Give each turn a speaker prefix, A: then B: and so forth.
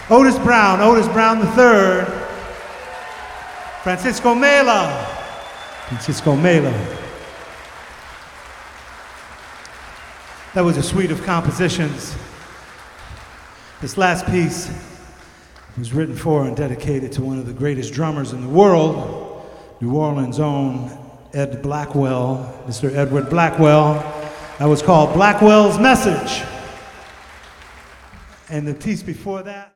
A: Otis Brown III, Francisco Mela. That was a suite of compositions. This last piece was written for and dedicated to one of the greatest drummers in the world, New Orleans' own Ed Blackwell, Mr. Edward Blackwell. That was called Blackwell's Message. And the piece before that,